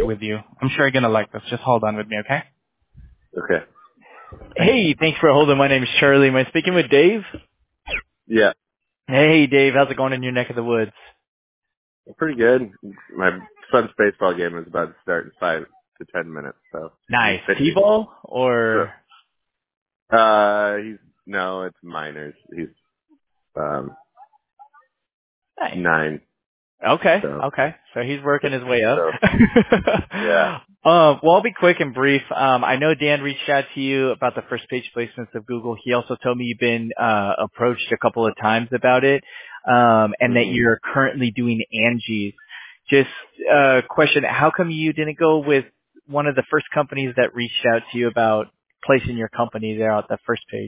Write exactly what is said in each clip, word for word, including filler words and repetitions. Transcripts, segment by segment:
it with you. I'm sure you're going to like this. Just hold on with me, okay? Okay. Hey, thanks for holding. My name is Charlie. Am I speaking with Dave? Yeah. Hey, Dave. How's it going in your neck of the woods? Pretty good. My son's baseball game is about to start in five to ten minutes, so he's Nice. pitching. T-ball or? So, uh, he's no, it's minors. He's um Nice. nine. Okay, So, okay. So he's working his way up. so yeah. um, well, I'll be quick and brief. Um, I know Dan reached out to you about the first page placements of Google. He also told me you've been uh, approached a couple of times about it, um, and that hmm you're currently doing Angie's. Just a question: how come you didn't go with one of the first companies that reached out to you about placing your company there at the first page?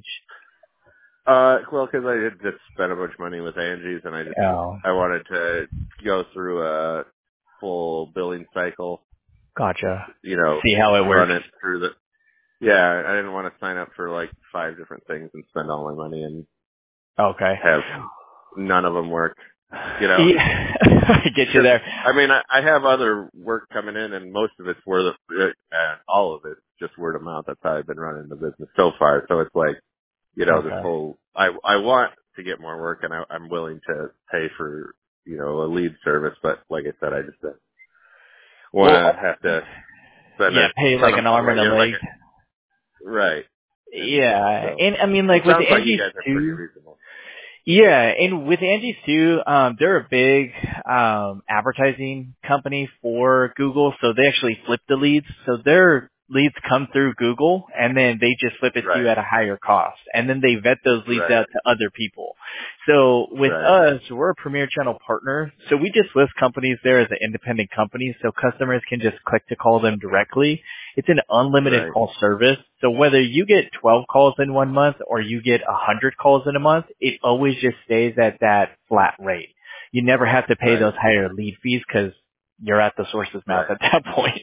Uh, well, because I had just spent a bunch of money with Angie's, and I just Oh, I wanted to go through a full billing cycle. gotcha. You know, See how it run works. it through the. Yeah, I didn't want to sign up for like five different things and spend all my money and Okay. have none of them work. You know, Yeah, I get you because there. I mean, I, I have other work coming in, and most of it's word of, uh, all of it just word of mouth. That's how I've been running the business so far. So it's like, you know, this Okay. whole I I want to get more work, and I, I'm willing to pay for you know a lead service, but like I said, I just uh, want Well, to have to spend yeah, a pay ton like of an arm and like, a you know, like leg. a, right, and Yeah, so and I mean, it like with sounds like you Angie's guys are pretty too. reasonable. Yeah, and with Angie's too, um, they're a big um, advertising company for Google, so they actually flip the leads. So their leads come through Google, and then they just flip it to you Right, at a higher cost, and then they vet those leads right, out to other people. So with right, us, we're a Premier Channel partner, so we just list companies there as an independent company, so customers can just click to call them directly. It's an unlimited right, call service. So whether you get twelve calls in one month or you get one hundred calls in a month, it always just stays at that flat rate. You never have to pay right, those higher lead fees because you're at the source's mouth right, at that point.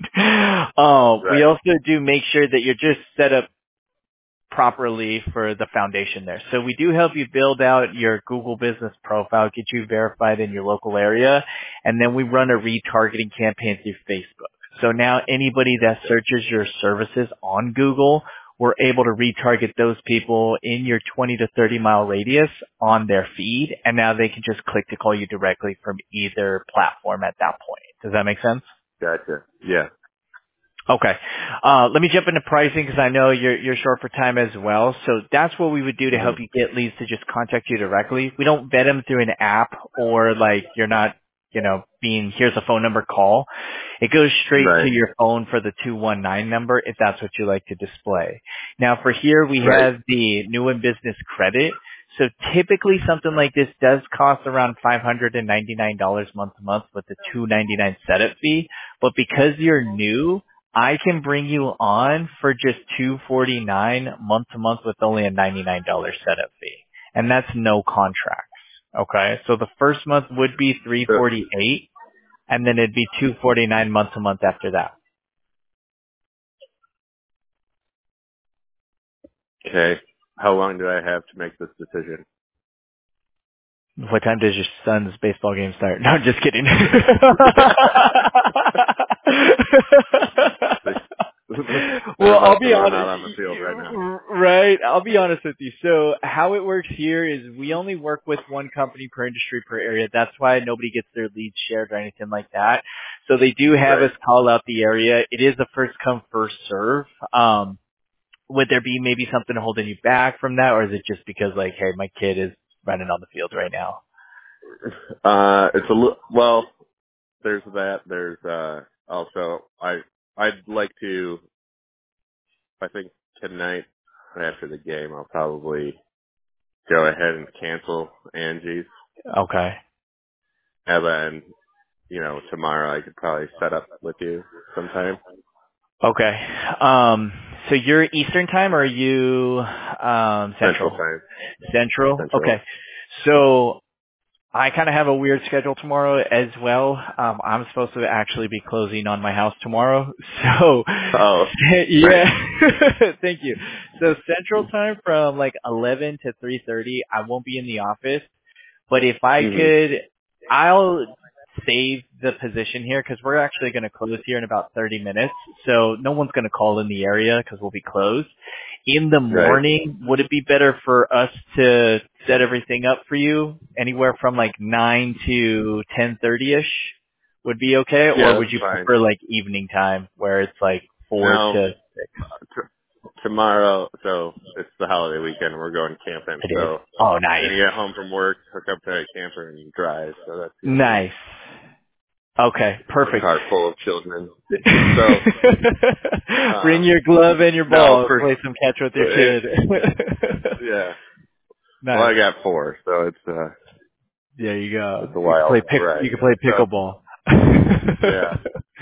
Um, we right. also do make sure that you're just set up properly for the foundation there. So we do help you build out your Google business profile, get you verified in your local area, and then we run a retargeting campaign through Facebook. So now anybody that searches your services on Google, we're able to retarget those people in your twenty to thirty mile radius on their feed, and now they can just click to call you directly from either platform at that point. Does that make sense? Gotcha. Yeah. Okay. Uh, let me jump into pricing because I know you're you're short for time as well. So that's what we would do to hmm help you get leads to just contact you directly. We don't vet them through an app or like you're not, you know, being here's a phone number call. It goes straight to Right. your phone for the two one nine number if that's what you like to display. Now for here we Right. have the new and business credit. So typically something like this does cost around five hundred ninety-nine dollars month to month with the two ninety-nine setup fee. But because you're new, I can bring you on for just two forty-nine month to month with only a ninety-nine dollars setup fee. And that's no contracts. Okay? So the first month would be three So, forty-eight and then it'd be two forty-nine month to month after that. okay. How long do I have to make this decision? What time does your son's baseball game start? No, just kidding. They're Well, I'll about to be run honest, out on the field right now. right? I'll be honest with you. So how it works here is we only work with one company per industry per area. That's why nobody gets their leads shared or anything like that. So they do have Right. us call out the area. It is a first come first serve. Um, would there be maybe something holding you back from that, or is it just because like, hey, my kid is running on the field right now? Uh, it's a little, well, there's that. There's, uh, also, I, I'd like to, I think tonight after the game, I'll probably go ahead and cancel Angie's. Okay. And then, you know, tomorrow I could probably set up with you sometime. Okay. Um, so you're Eastern time or are you um, Central Central? time. Central. Central. Okay. So I kind of have a weird schedule tomorrow as well. Um, I'm supposed to actually be closing on my house tomorrow. So Oh, nice. yeah, thank you. So Central time from like eleven to three thirty, I won't be in the office. But if I hmm could, I'll save the position here because we're actually going to close here in about thirty minutes. So no one's going to call in the area because we'll be closed. In the morning, right. Would it be better for us to set everything up for you anywhere from like nine to ten thirty-ish would be okay? Yeah, or would you fine. prefer like evening time where it's like four no, to six? T- tomorrow, so it's the holiday weekend. We're going camping. It so is. Oh, nice. When you get home from work, hook up to a camper and drive. So that's nice. Okay, perfect. A car full of children. So bring um, your glove and your ball. no, for, play some catch with your kid. yeah. Nice. Well, I got four, so it's uh. There you go. It's a You can wild play pick. ride. You can play pickleball. So, yeah.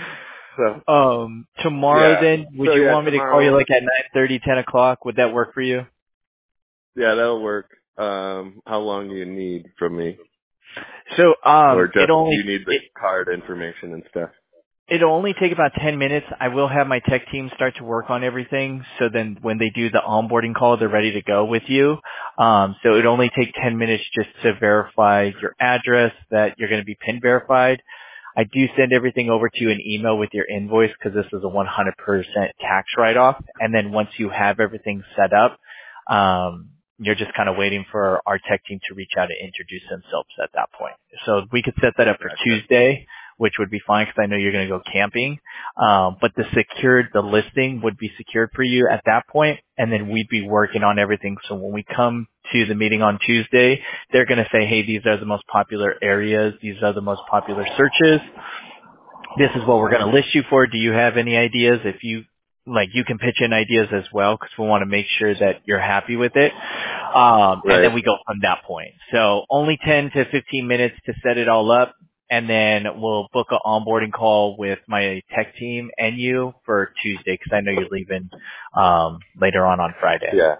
So um, tomorrow yeah. then, would so, you yeah, want me tomorrow, to call you like at nine thirty, ten o'clock? Would that work for you? Yeah, that'll work. Um, how long do you need from me? So, um, or just it only you need the it, card information and stuff. It'll only take about ten minutes. I will have my tech team start to work on everything. So then when they do the onboarding call, they're ready to go with you. Um, so it'd only take ten minutes just to verify your address, that you're going to be PIN verified. I do send everything over to you an email with your invoice because this is a one hundred percent tax write-off. And then once you have everything set up, um, you're just kind of waiting for our tech team to reach out and introduce themselves at that point. So we could set that up for Gotcha. Tuesday, which would be fine because I know you're going to go camping. Um, but the secured, the listing would be secured for you at that point, and then we'd be working on everything. So when we come to the meeting on Tuesday, they're going to say, hey, these are the most popular areas. These are the most popular searches. This is what we're going to list you for. Do you have any ideas? If you like, you can pitch in ideas as well because we want to make sure that you're happy with it. Um, Right. and then we go from that point. So only ten to fifteen minutes to set it all up. And then we'll book an onboarding call with my tech team and you for Tuesday because I know you're leaving um, later on on Friday. Yeah.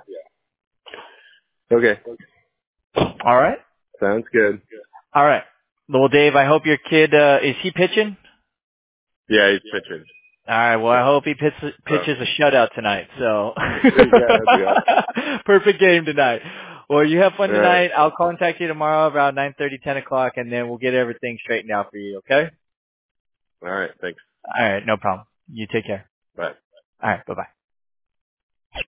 Okay. All right. Sounds good. All right. Well, Dave, I hope your kid uh, is he pitching? Yeah, he's pitching. All right. Well, I hope he pitches, pitches a shutout tonight. So yeah, yeah. perfect game tonight. Well, you have fun All tonight. right. I'll contact you tomorrow around nine thirty, ten o'clock, and then we'll get everything straightened out for you. Okay? All right. Thanks. All right. No problem. You take care. Bye. All right. Bye bye.